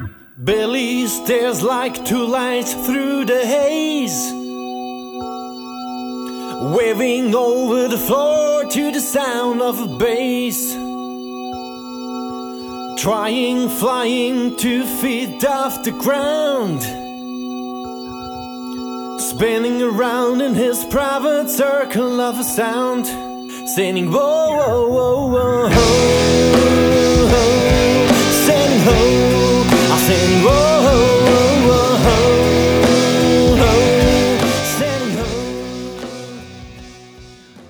Billy stares like two lights through the haze, waving over the floor to the sound of a bass, trying, flying 2 feet off the ground, spinning around in his private circle of a sound, singing whoa, whoa, whoa,